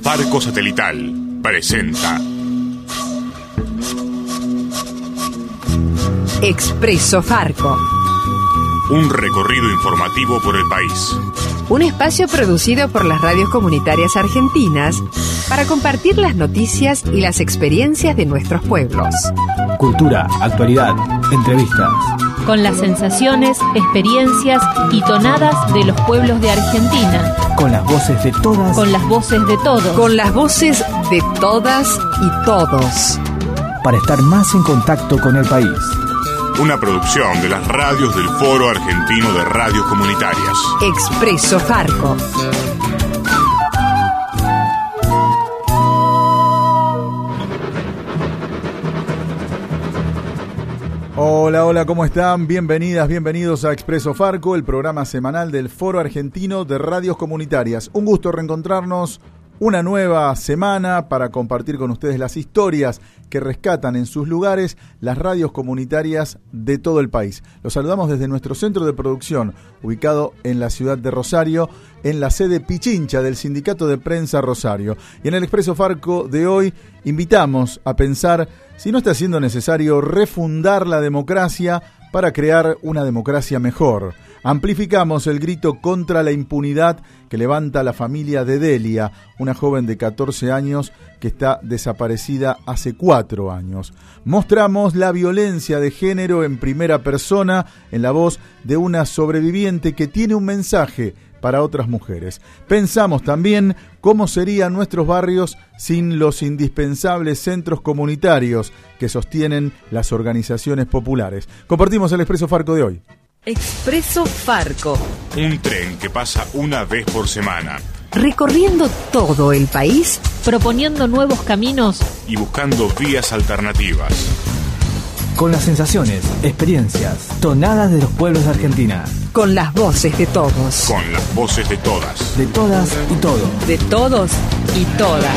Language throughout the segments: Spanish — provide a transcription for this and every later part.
Farco Satelital presenta Expreso Farco. Un recorrido informativo por el país. Un espacio producido por las radios comunitarias argentinas para compartir las noticias y las experiencias de nuestros pueblos. Cultura, actualidad, entrevistas. Con las sensaciones, experiencias y tonadas de los pueblos de Argentina. Con las voces de todas. Con las voces de todos. Con las voces de todas y todos. Para estar más en contacto con el país. Una producción de las radios del Foro Argentino de Radios Comunitarias. Expreso Farco. Hola, ¿cómo están? Bienvenidas, bienvenidos a Expreso Farco, el programa semanal del Foro Argentino de Radios Comunitarias. Un gusto reencontrarnos una nueva semana para compartir con ustedes las historias que rescatan en sus lugares las radios comunitarias de todo el país. Los saludamos desde nuestro centro de producción, ubicado en la ciudad de Rosario, en la sede Pichincha del Sindicato de Prensa Rosario. Y en el Expreso Farco de hoy invitamos a pensar si no está siendo necesario refundar la democracia para crear una democracia mejor. Amplificamos el grito contra la impunidad que levanta la familia de Delia, una joven de 14 años que está desaparecida hace 4 años. Mostramos la violencia de género en primera persona en la voz de una sobreviviente que tiene un mensaje para otras mujeres. Pensamos también cómo serían nuestros barrios sin los indispensables centros comunitarios que sostienen las organizaciones populares. Compartimos el Expreso Farco de hoy. Expreso Farco. Un tren que pasa una vez por semana. Recorriendo todo el país, proponiendo nuevos caminos y buscando vías alternativas. Con las sensaciones, experiencias, tonadas de los pueblos de Argentina. Con las voces de todos. Con las voces de todas. De todas y todos. De todos y todas.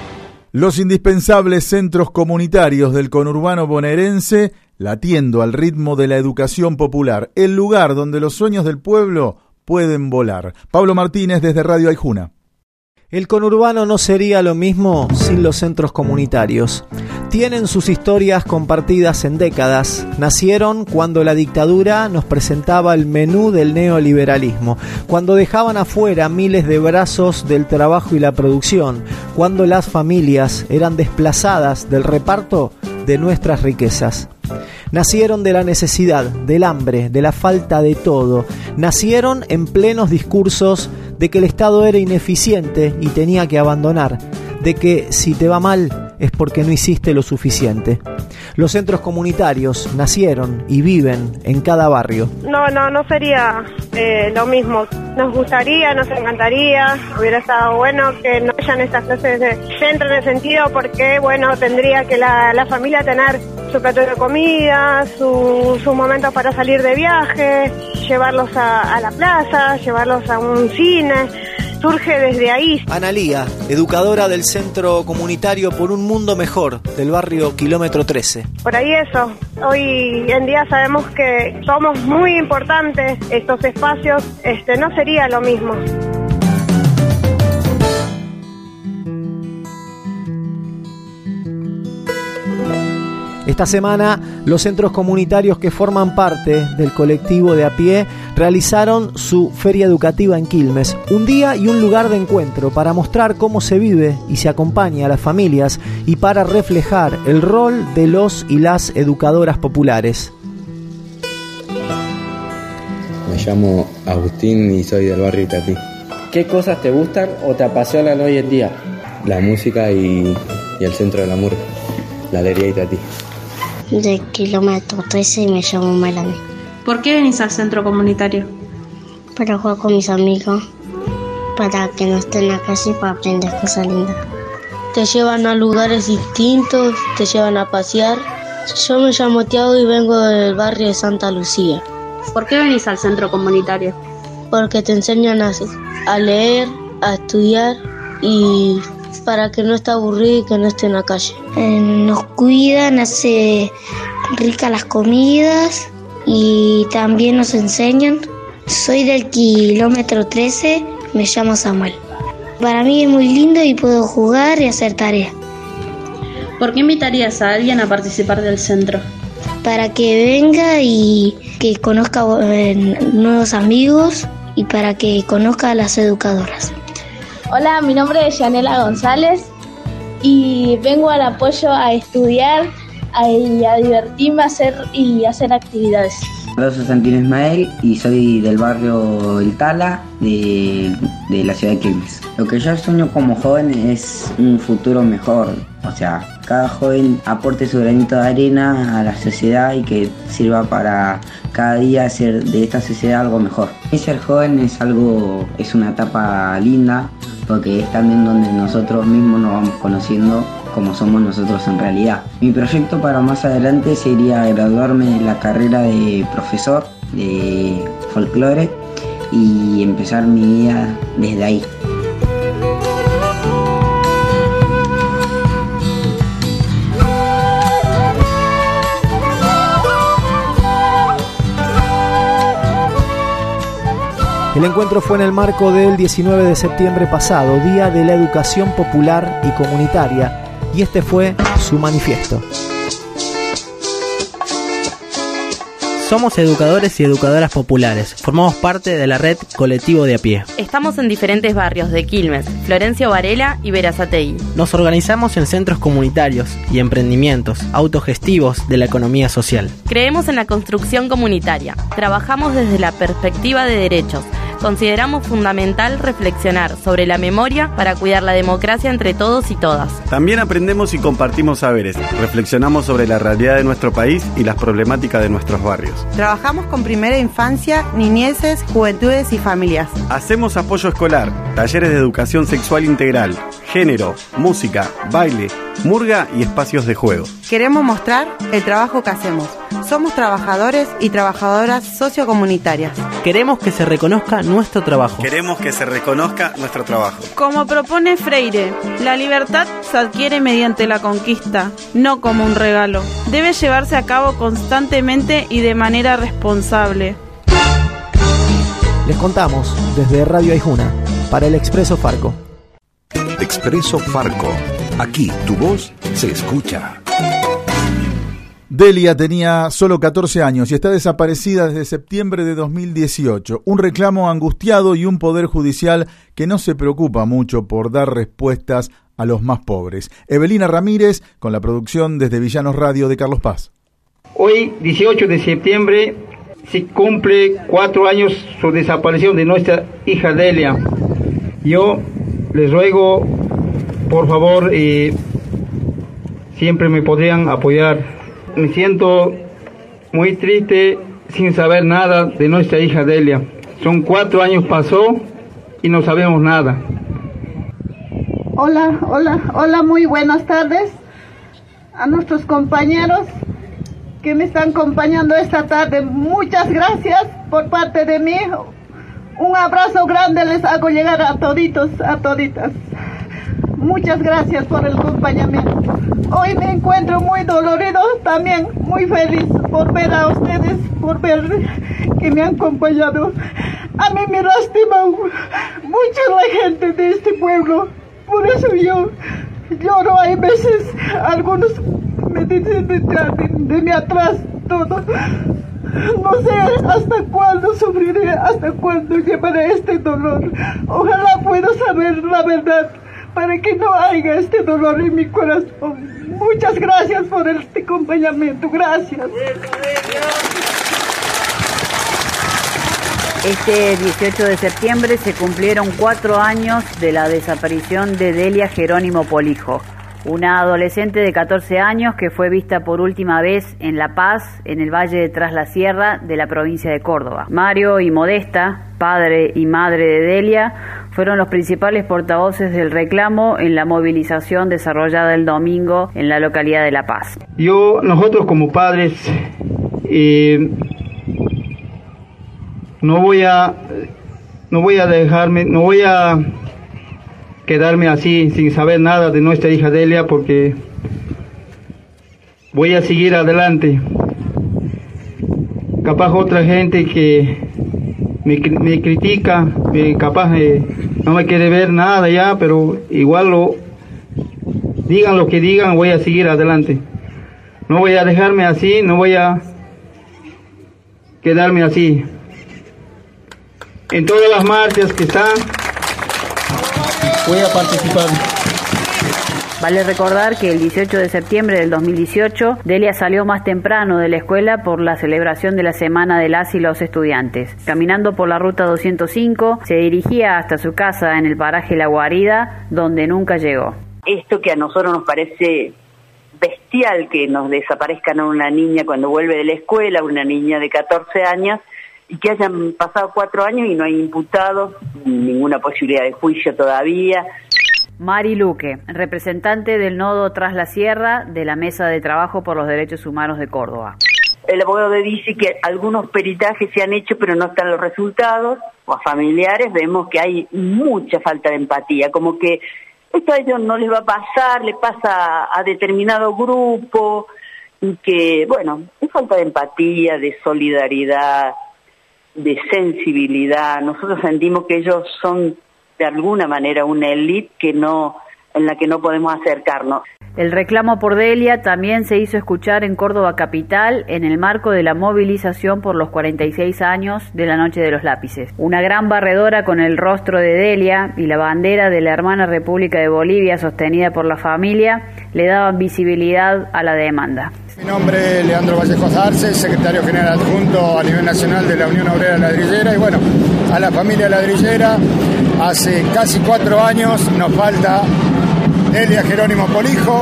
Los indispensables centros comunitarios del conurbano bonaerense latiendo al ritmo de la educación popular, el lugar donde los sueños del pueblo pueden volar. Pablo Martínez desde Radio Aijuna. El conurbano no sería lo mismo sin los centros comunitarios. Tienen sus historias compartidas en décadas. Nacieron cuando la dictadura nos presentaba el menú del neoliberalismo, cuando dejaban afuera miles de brazos del trabajo y la producción, cuando las familias eran desplazadas del reparto de nuestras riquezas. Nacieron de la necesidad, del hambre, de la falta de todo. Nacieron en plenos discursos de que el Estado era ineficiente y tenía que abandonar, de que si te va mal es porque no hiciste lo suficiente. Los centros comunitarios nacieron y viven en cada barrio. No sería lo mismo. Nos gustaría, nos encantaría, hubiera estado bueno que no hayan estas clases de centro en el sentido porque, bueno, tendría que la familia tener su plato de comida, sus momentos para salir de viaje, llevarlos a la plaza, llevarlos a un cine. Surge desde ahí. Analía, educadora del Centro Comunitario por un Mundo Mejor, del barrio Kilómetro 13. Por ahí eso. Hoy en día sabemos que somos muy importantes estos espacios. No sería lo mismo. Esta semana, los centros comunitarios que forman parte del colectivo de a pie realizaron su feria educativa en Quilmes, un día y un lugar de encuentro para mostrar cómo se vive y se acompaña a las familias y para reflejar el rol de los y las educadoras populares. Me llamo Agustín y soy del barrio Itatí. ¿Qué cosas te gustan o te apasionan hoy en día? La música y el centro de la murga, la alegría Itatí. De Kilómetro 13 y me llamo Melanie. ¿Por qué venís al centro comunitario? Para jugar con mis amigos, para que no estén en la calle y para aprender cosas lindas. Te llevan a lugares distintos, te llevan a pasear. Yo me llamo Tiago y vengo del barrio de Santa Lucía. ¿Por qué venís al centro comunitario? Porque te enseñan a leer, a estudiar y para que no esté aburrido y que no esté en la calle. Nos cuidan, hace ricas las comidas y también nos enseñan. Soy del Kilómetro 13, me llamo Samuel. Para mí es muy lindo y puedo jugar y hacer tareas. ¿Por qué invitarías a alguien a participar del centro? Para que venga y que conozca nuevos amigos y para que conozca a las educadoras. Hola, mi nombre es Yanela González y vengo al apoyo a estudiar y a divertirme y hacer actividades. Yo soy Santino Ismael y soy del barrio El Tala de la ciudad de Quilmes. Lo que yo sueño como joven es un futuro mejor, o sea, cada joven aporte su granito de arena a la sociedad y que sirva para cada día hacer de esta sociedad algo mejor. Y ser joven es una etapa linda porque es también donde nosotros mismos nos vamos conociendo como somos nosotros en realidad. Mi proyecto para más adelante sería graduarme de la carrera de profesor de folclore y empezar mi vida desde ahí. El encuentro fue en el marco del 19 de septiembre pasado, Día de la Educación Popular y Comunitaria, y este fue su manifiesto. Somos educadores y educadoras populares. Formamos parte de la red Colectivo de a Pie. Estamos en diferentes barrios de Quilmes, Florencio Varela y Berazategui. Nos organizamos en centros comunitarios y emprendimientos autogestivos de la economía social. Creemos en la construcción comunitaria. Trabajamos desde la perspectiva de derechos. Consideramos fundamental reflexionar sobre la memoria para cuidar la democracia entre todos y todas. También aprendemos y compartimos saberes. Reflexionamos sobre la realidad de nuestro país y las problemáticas de nuestros barrios. Trabajamos con primera infancia, niñeces, juventudes y familias. Hacemos apoyo escolar, talleres de educación sexual integral, género, música, baile, murga y espacios de juego. Queremos mostrar el trabajo que hacemos. Somos trabajadores y trabajadoras sociocomunitarias. Queremos que se reconozca nuestro trabajo. Queremos que se reconozca nuestro trabajo. Como propone Freire, la libertad se adquiere mediante la conquista, no como un regalo. Debe llevarse a cabo constantemente y de manera responsable. Les contamos desde Radio Aijuna para el Expreso Farco. Expreso Farco. Aquí tu voz se escucha. Delia tenía solo 14 años y está desaparecida desde septiembre de 2018. Un reclamo angustiado y un poder judicial que no se preocupa mucho por dar respuestas a los más pobres. Evelina Ramírez con la producción desde Villanos Radio de Carlos Paz. Hoy, 18 de septiembre, se cumple 4 años su desaparición de nuestra hija Delia. Yo les ruego, por favor, siempre me podrían apoyar. Me siento muy triste sin saber nada de nuestra hija Delia. Son 4 años pasó y no sabemos nada. Hola, muy buenas tardes a nuestros compañeros que me están acompañando esta tarde. Muchas gracias por parte de mí. Un abrazo grande les hago llegar a toditos, a toditas. Muchas gracias por el acompañamiento. Hoy me encuentro muy dolorido, también muy feliz por ver a ustedes, por ver que me han acompañado. A mí me lastima mucho la gente de este pueblo, por eso yo lloro. Hay veces, algunos me dicen de mi atrás todo. No sé hasta cuándo sufriré, hasta cuándo llevaré este dolor. Ojalá pueda saber la verdad para que no haya este dolor en mi corazón. Muchas gracias por este acompañamiento, gracias. Este 18 de septiembre se cumplieron 4 años de la desaparición de Delia Jerónimo Polijo, una adolescente de 14 años que fue vista por última vez en La Paz, en el Valle de Tras la Sierra de la provincia de Córdoba. Mario y Modesta, padre y madre de Delia, fueron los principales portavoces del reclamo en la movilización desarrollada el domingo en la localidad de La Paz. Nosotros como padres, no voy a quedarme así sin saber nada de nuestra hija Delia, porque voy a seguir adelante. Capaz otra gente que me critica, capaz no me quiere ver nada ya, pero igual digan lo que digan, voy a seguir adelante. No voy a dejarme así, no voy a quedarme así. En todas las marchas que están, voy a participar. Vale recordar que el 18 de septiembre del 2018, Delia salió más temprano de la escuela por la celebración de la Semana de las y los Estudiantes. Caminando por la ruta 205, se dirigía hasta su casa en el paraje La Guarida, donde nunca llegó. Esto que a nosotros nos parece bestial, que nos desaparezcan a una niña cuando vuelve de la escuela, una niña de 14 años, y que hayan pasado 4 años y no hay imputados, ninguna posibilidad de juicio todavía. Mari Luque, representante del Nodo Tras la Sierra de la Mesa de Trabajo por los Derechos Humanos de Córdoba. El abogado dice que algunos peritajes se han hecho pero no están los resultados, o a familiares vemos que hay mucha falta de empatía, como que esto a ellos no les va a pasar, le pasa a determinado grupo, y que, bueno, es falta de empatía, de solidaridad, de sensibilidad. Nosotros sentimos que ellos son de alguna manera una élite en la que no podemos acercarnos. El reclamo por Delia también se hizo escuchar en Córdoba capital en el marco de la movilización por los 46 años de la Noche de los Lápices. Una gran barredora con el rostro de Delia y la bandera de la hermana República de Bolivia sostenida por la familia le daban visibilidad a la demanda. Mi nombre es Leandro Vallejos Arce, secretario general adjunto a nivel nacional de la Unión Obrera Ladrillera, y bueno, a la familia ladrillera, hace casi 4 años nos falta Delia Jerónimo Polijo,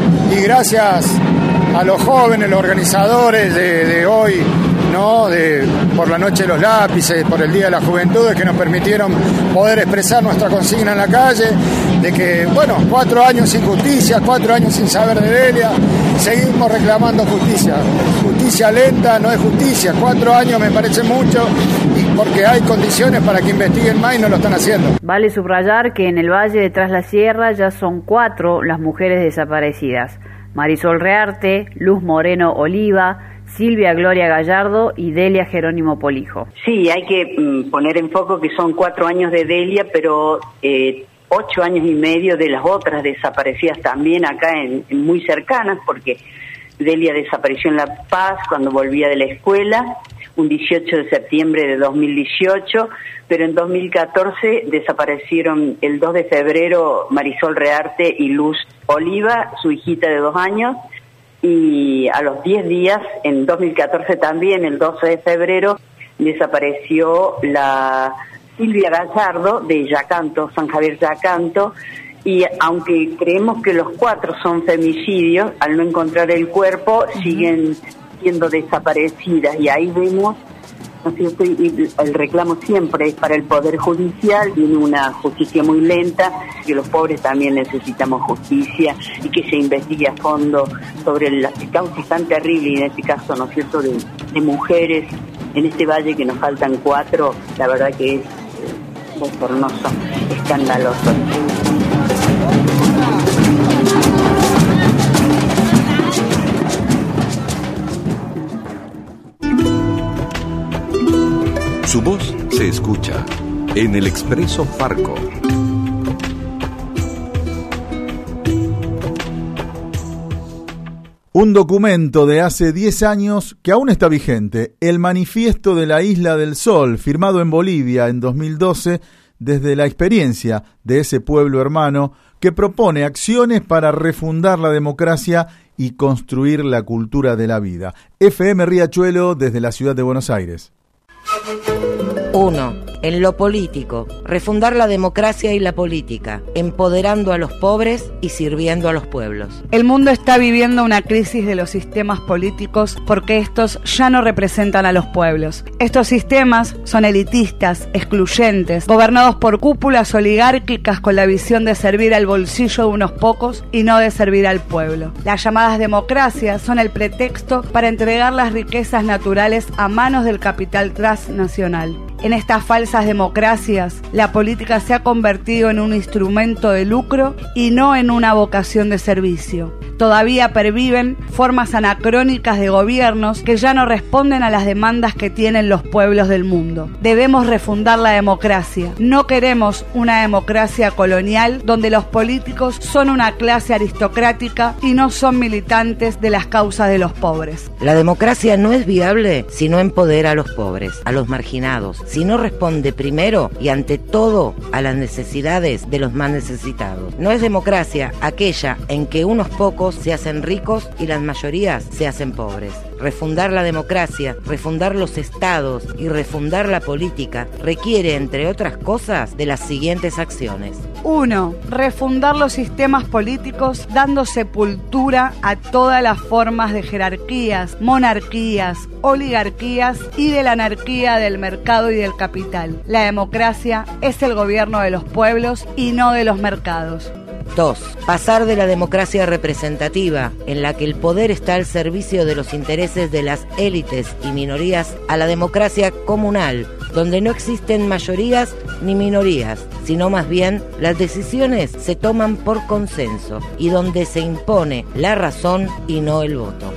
y gracias a los jóvenes, los organizadores de hoy, ¿no? Por la Noche de los Lápices, por el Día de la Juventud, que nos permitieron poder expresar nuestra consigna en la calle, de que, bueno, 4 años sin justicia, 4 años sin saber de Delia, seguimos reclamando justicia. Justicia lenta no es justicia, 4 años me parece mucho, y porque hay condiciones para que investiguen más y no lo están haciendo. Vale subrayar que en el Valle de Tras la Sierra ya son 4 las mujeres desaparecidas: Marisol Rearte, Luz Moreno Oliva, Silvia Gloria Gallardo y Delia Jerónimo Polijo. Sí, hay que poner en foco que son 4 años de Delia, pero 8 años y medio de las otras desaparecidas también acá en muy cercanas, porque Delia desapareció en La Paz cuando volvía de la escuela, un 18 de septiembre de 2018, pero en 2014 desaparecieron el 2 de febrero Marisol Rearte y Luz Oliva, su hijita de 2 años, y a los 10 días, en 2014 también, el 12 de febrero, desapareció la Silvia Gallardo de Yacanto, San Javier Yacanto, y aunque creemos que los 4 son femicidios, al no encontrar el cuerpo, siguen siendo desaparecidas, y ahí vemos, ¿no es cierto? Y el reclamo siempre es para el Poder Judicial, tiene una justicia muy lenta, que los pobres también necesitamos justicia, y que se investigue a fondo sobre las causas tan terribles, y en este caso, ¿no es cierto?, de mujeres en este valle, que nos faltan 4, la verdad que es bochornoso, escandaloso. Su voz se escucha en el Expreso Farco. Un documento de hace 10 años que aún está vigente, el Manifiesto de la Isla del Sol, firmado en Bolivia en 2012 desde la experiencia de ese pueblo hermano, que propone acciones para refundar la democracia y construir la cultura de la vida. FM Riachuelo desde la ciudad de Buenos Aires. 1. En lo político, refundar la democracia y la política, empoderando a los pobres y sirviendo a los pueblos. El mundo está viviendo una crisis de los sistemas políticos porque estos ya no representan a los pueblos. Estos sistemas son elitistas, excluyentes, gobernados por cúpulas oligárquicas con la visión de servir al bolsillo de unos pocos y no de servir al pueblo. Las llamadas democracias son el pretexto para entregar las riquezas naturales a manos del capital transnacional. En estas falsas democracias, la política se ha convertido en un instrumento de lucro y no en una vocación de servicio. Todavía perviven formas anacrónicas de gobiernos que ya no responden a las demandas que tienen los pueblos del mundo. Debemos refundar la democracia. No queremos una democracia colonial donde los políticos son una clase aristocrática y no son militantes de las causas de los pobres. La democracia no es viable si no empodera a los pobres, a los marginados, si no responde primero y ante todo a las necesidades de los más necesitados. No es democracia aquella en que unos pocos se hacen ricos y las mayorías se hacen pobres. Refundar la democracia, refundar los estados y refundar la política requiere, entre otras cosas, de las siguientes acciones. 1. Refundar los sistemas políticos dando sepultura a todas las formas de jerarquías, monarquías, oligarquías y de la anarquía del mercado y del capital. La democracia es el gobierno de los pueblos y no de los mercados. 2. Pasar de la democracia representativa, en la que el poder está al servicio de los intereses de las élites y minorías, a la democracia comunal, donde no existen mayorías ni minorías, sino más bien las decisiones se toman por consenso y donde se impone la razón y no el voto.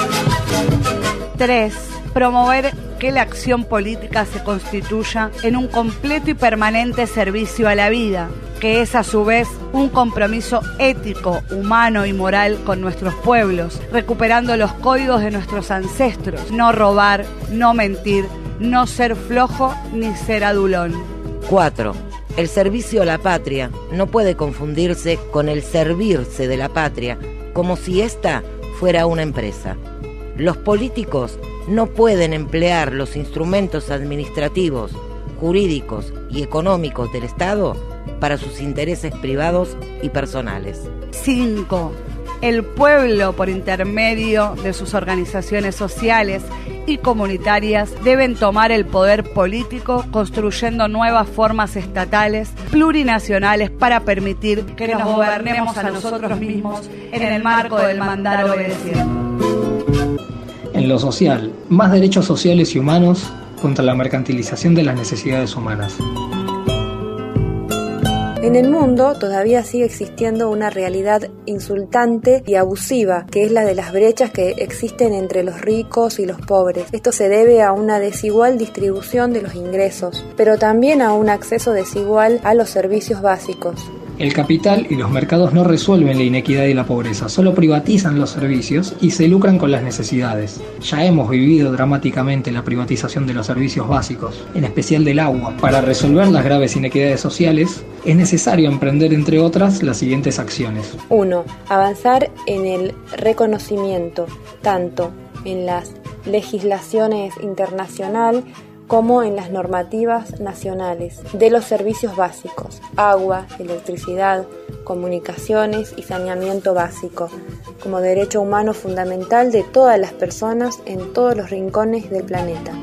3. Promover que la acción política se constituya en un completo y permanente servicio a la vida, que es a su vez un compromiso ético, humano y moral con nuestros pueblos, recuperando los códigos de nuestros ancestros: no robar, no mentir, no ser flojo ni ser adulón. 4. El servicio a la patria no puede confundirse con el servirse de la patria, como si ésta fuera una empresa. Los políticos no pueden emplear los instrumentos administrativos, jurídicos y económicos del Estado para sus intereses privados y personales. 5. El pueblo, por intermedio de sus organizaciones sociales y comunitarias, deben tomar el poder político construyendo nuevas formas estatales, plurinacionales, para permitir que nos gobernemos a nosotros mismos en el marco del mandar obedeciendo. En lo social, más derechos sociales y humanos contra la mercantilización de las necesidades humanas. En el mundo todavía sigue existiendo una realidad insultante y abusiva, que es la de las brechas que existen entre los ricos y los pobres. Esto se debe a una desigual distribución de los ingresos, pero también a un acceso desigual a los servicios básicos. El capital y los mercados no resuelven la inequidad y la pobreza, solo privatizan los servicios y se lucran con las necesidades. Ya hemos vivido dramáticamente la privatización de los servicios básicos, en especial del agua. Para resolver las graves inequidades sociales, es necesario emprender, entre otras, las siguientes acciones. 1. Avanzar en el reconocimiento, tanto en las legislaciones internacionales como en las normativas nacionales, de los servicios básicos: agua, electricidad, comunicaciones y saneamiento básico, como derecho humano fundamental de todas las personas en todos los rincones del planeta.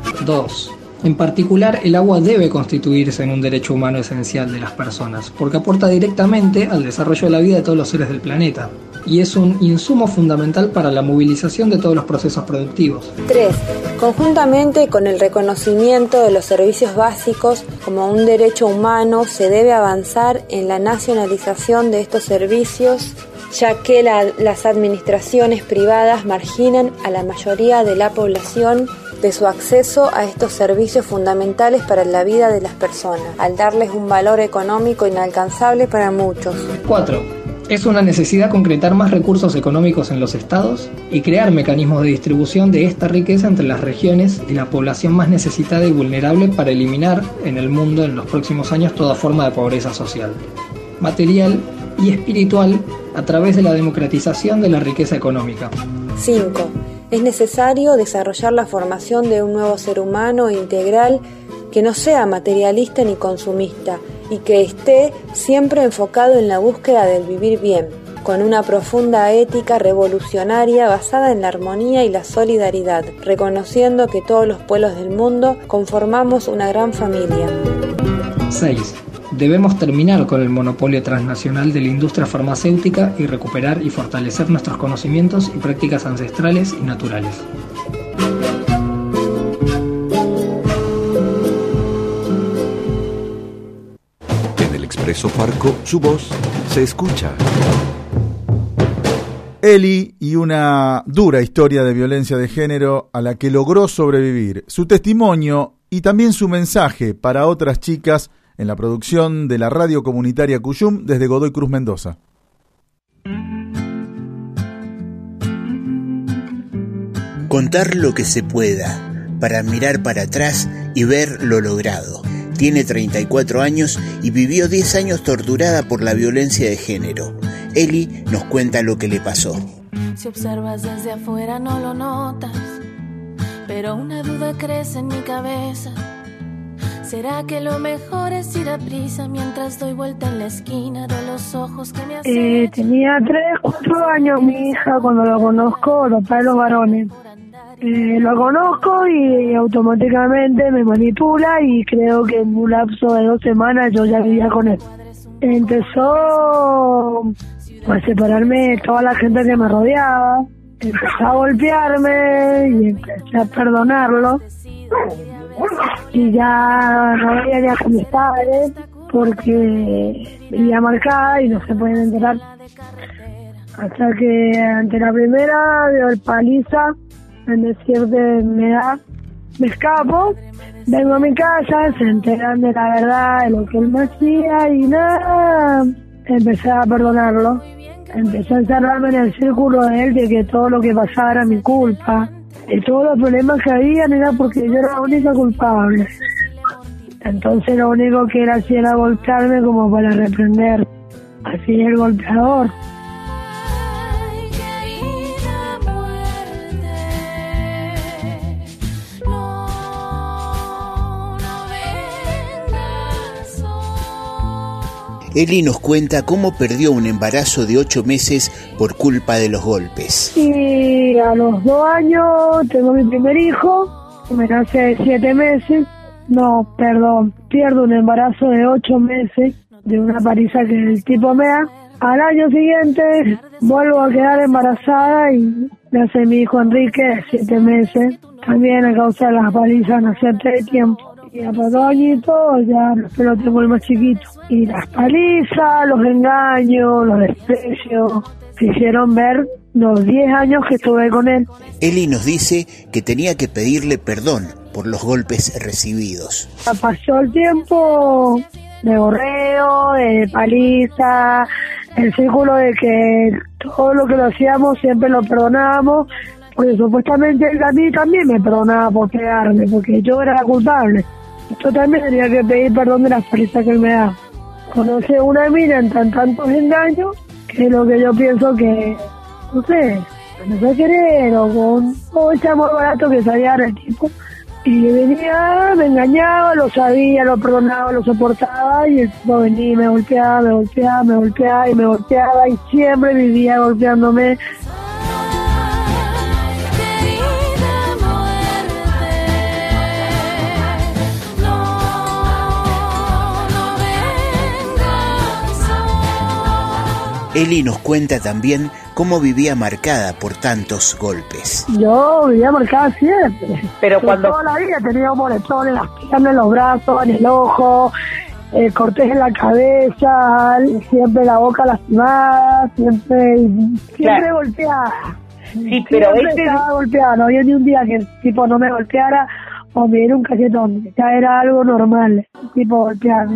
2. En particular, el agua debe constituirse en un derecho humano esencial de las personas, porque aporta directamente al desarrollo de la vida de todos los seres del planeta, y es un insumo fundamental para la movilización de todos los procesos productivos. 3. Conjuntamente con el reconocimiento de los servicios básicos como un derecho humano, se debe avanzar en la nacionalización de estos servicios, ya que las administraciones privadas marginan a la mayoría de la población de su acceso a estos servicios fundamentales para la vida de las personas, al darles un valor económico inalcanzable para muchos. 4. Es una necesidad concretar más recursos económicos en los estados y crear mecanismos de distribución de esta riqueza entre las regiones y la población más necesitada y vulnerable para eliminar en el mundo en los próximos años toda forma de pobreza social, material y espiritual a través de la democratización de la riqueza económica. 5. Es necesario desarrollar la formación de un nuevo ser humano integral que no sea materialista ni consumista y que esté siempre enfocado en la búsqueda del vivir bien, con una profunda ética revolucionaria basada en la armonía y la solidaridad, reconociendo que todos los pueblos del mundo conformamos una gran familia. 6. Debemos terminar con el monopolio transnacional de la industria farmacéutica y recuperar y fortalecer nuestros conocimientos y prácticas ancestrales y naturales. Expreso Farco, su voz se escucha. Eli y una dura historia de violencia de género a la que logró sobrevivir. Su testimonio y también su mensaje para otras chicas en la producción de la radio comunitaria Cuyum desde Godoy Cruz, Mendoza. Contar lo que se pueda, para mirar para atrás y ver lo logrado. Tiene 34 años y vivió 10 años torturada por la violencia de género. Eli nos cuenta lo que le pasó. Si observas desde afuera no lo notas, pero una duda crece en mi cabeza. ¿Será que lo mejor es ir a prisa mientras doy vuelta en la esquina de los ojos que me hacen? Tenía 3, 4 años mi hija cuando lo conozco, los padres los varones. Lo conozco y automáticamente me manipula y creo que en un lapso de 2 semanas yo ya vivía con él. Empezó a separarme toda la gente que me rodeaba, empezó a golpearme y empecé a perdonarlo. Y ya no veía ni a mis padres porque vivía marcada y no se pueden enterar. Hasta que ante la primera paliza, en decirte me da, me escapo, vengo a mi casa, se enteran de la verdad, de lo que él me hacía y nada, empecé a perdonarlo. Empecé a encerrarme en el círculo de él, de que todo lo que pasaba era mi culpa. Y todos los problemas que habían era porque yo era la única culpable. Entonces lo único que él hacía era golpearme como para reprender. Así el golpeador. Eli nos cuenta cómo perdió un embarazo de 8 meses por culpa de los golpes. Y a los 2 años tengo mi primer hijo, me casé de 7 meses. Pierdo un embarazo de 8 meses de una paliza que el tipo me da. Al año siguiente vuelvo a quedar embarazada y nace mi hijo Enrique de 7 meses. También a causa de las palizas nací antes de tiempo. Y a los 2 añitos ya lo tengo el más chiquito. Y las palizas, los engaños, los desprecios, se hicieron ver los 10 años que estuve con él. Eli nos dice que tenía que pedirle perdón por los golpes recibidos. Pasó el tiempo de borreo, de paliza, el círculo de que todo lo que lo hacíamos siempre lo perdonábamos, porque supuestamente él a mí también me perdonaba por pegarme, porque yo era la culpable. Yo también tenía que pedir perdón de las palizas que él me da. Conoce una mina en tantos engaños, que es lo que yo pienso que, no sé, no sé querer, o con ese amor barato que sabía el tipo. Y venía, me engañaba, lo sabía, lo perdonaba, lo soportaba, y el tipo venía y me golpeaba, y siempre vivía golpeándome. Eli nos cuenta también cómo vivía marcada por tantos golpes. Yo vivía marcada siempre. Pero cuando toda la vida tenía moretones en las piernas, en los brazos, en el ojo, cortes en la cabeza, siempre la boca lastimada, siempre claro. Golpeada. Sí, pero estaba golpeada, no había ni un día que el tipo no me golpeara o me diera un cachetón. Ya era algo normal, el tipo golpearme.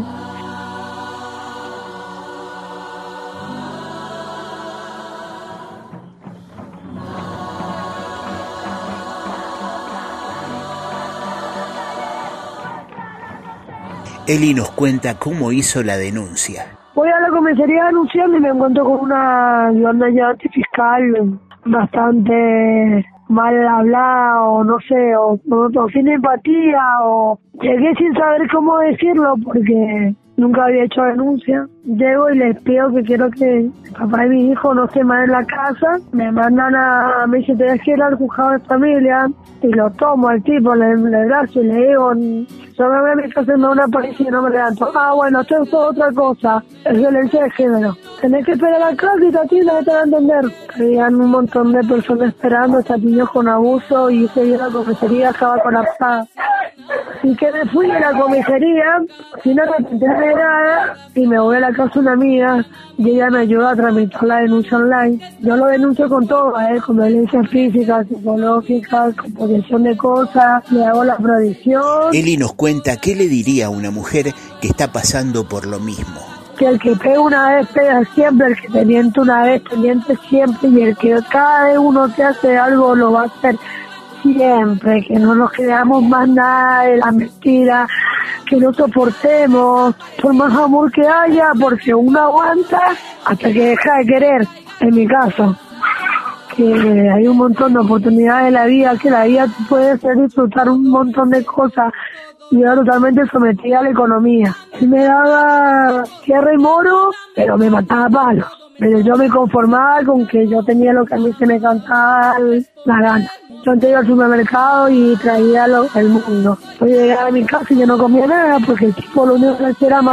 Eli nos cuenta cómo hizo la denuncia. Voy a la comisaría a denunciar y me encuentro con una ayudante fiscal bastante mal hablada, o no sé, o sin empatía, o llegué sin saber cómo decirlo porque nunca había hecho denuncia. Llego y les pido que quiero que el papá y mi hijo no estén más en la casa. Me mandan me dice, tenés que ir al juzgado de familia, y lo tomo al tipo, le abrazo y le digo, yo me voy a mi casa haciendo una policía y no me levanto. Bueno, esto es otra cosa, es violencia de género. Tenés que esperar acá y Tatiana te va a entender. Habían un montón de personas esperando, esta niña con abuso, y ese día la comisaría estaba colapsada. Y que me fui a la comisaría sin arrepentirme de nada y me voy a la casa de una amiga y ella me ayudó a tramitar la denuncia online. Yo lo denuncio con todo, con violencia física, psicológica, con posesión de cosas, le hago la prohibición. Eli nos cuenta qué le diría a una mujer que está pasando por lo mismo. Que el que pega una vez pega siempre, el que te miente una vez te miente siempre y el que cada vez uno te hace algo lo va a hacer siempre, que no nos creamos más nada de la mentira, que no soportemos por más amor que haya, porque uno aguanta hasta que deja de querer. En mi caso, que hay un montón de oportunidades en la vida, que la vida te puede hacer disfrutar un montón de cosas y yo totalmente sometida a la economía. Él me daba tierra y moro, pero me mataba a palos. Pero yo me conformaba con que yo tenía lo que a mí se me cantaba la gana. Yo antes iba al supermercado y traía el mundo. Yo llegaba a mi casa y yo no comía nada porque el tipo lo único que hacía era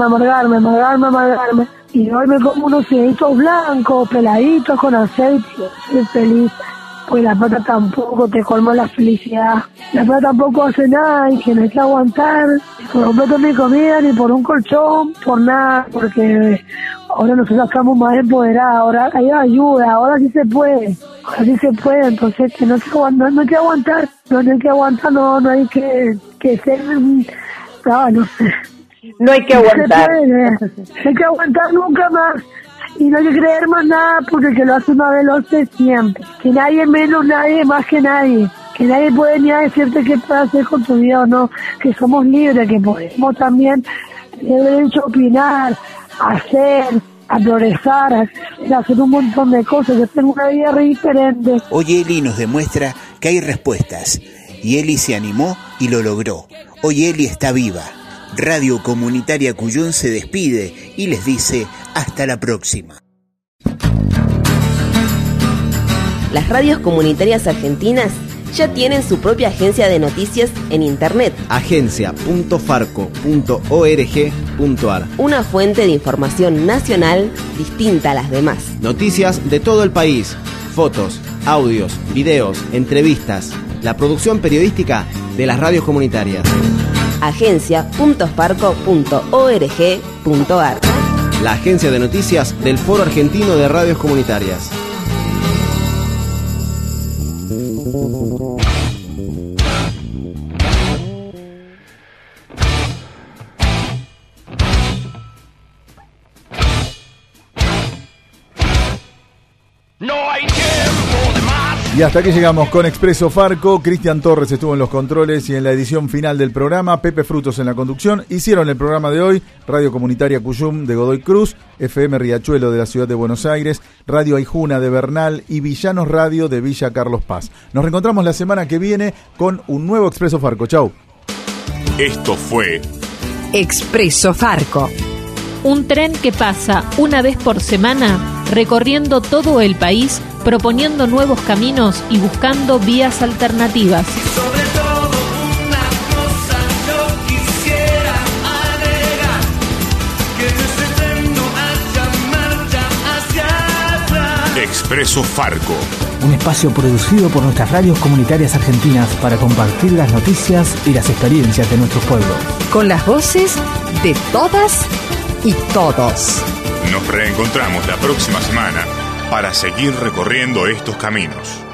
amargarme. Y hoy me como unos fideitos blancos, peladitos con aceite. Soy feliz. Pues la plata tampoco te colma la felicidad. La plata tampoco hace nada y que no hay que aguantar ni por un plato de comida, ni por un colchón, por nada, porque ahora nosotros estamos más empoderados, ahora hay ayuda, ahora sí se puede, entonces que no hay que aguantar, no hay que aguantar, no hay que ser, no sé. No hay que aguantar. No hay que aguantar nunca más. Y no hay que creer más nada porque el que lo hace una vez lo hace siempre. Que nadie menos, nadie más que nadie. Que nadie puede ni a decirte qué puedes hacer con tu vida o no. Que somos libres, que podemos también tener derecho a opinar, a hacer, a progresar, a hacer un montón de cosas. Yo tengo una vida re diferente. Hoy Eli nos demuestra que hay respuestas. Y Eli se animó y lo logró. Hoy Eli está viva. Radio Comunitaria Cuyún se despide y les dice hasta la próxima. Las radios comunitarias argentinas ya tienen su propia agencia de noticias en internet. agencia.farco.org.ar. Una fuente de información nacional distinta a las demás. Noticias de todo el país, fotos, audios, videos, entrevistas, la producción periodística de las radios comunitarias. agencia.farco.org.ar. La agencia de noticias del Foro Argentino de Radios Comunitarias. Y hasta aquí llegamos con Expreso Farco. Cristian Torres estuvo en los controles y en la edición final del programa. Pepe Frutos en la conducción. Hicieron el programa de hoy Radio Comunitaria Cuyum de Godoy Cruz, FM Riachuelo de la Ciudad de Buenos Aires, Radio Aijuna de Bernal y Villanos Radio de Villa Carlos Paz. Nos reencontramos la semana que viene con un nuevo Expreso Farco. Chau. Esto fue Expreso Farco. Un tren que pasa una vez por semana recorriendo todo el país, proponiendo nuevos caminos y buscando vías alternativas. Sobre todo una cosa yo quisiera agregar, que en este tren no haya marcha hacia atrás. Expreso Farco. Un espacio producido por nuestras radios comunitarias argentinas para compartir las noticias y las experiencias de nuestros pueblos. Con las voces de todas y todos. Nos reencontramos la próxima semana para seguir recorriendo estos caminos.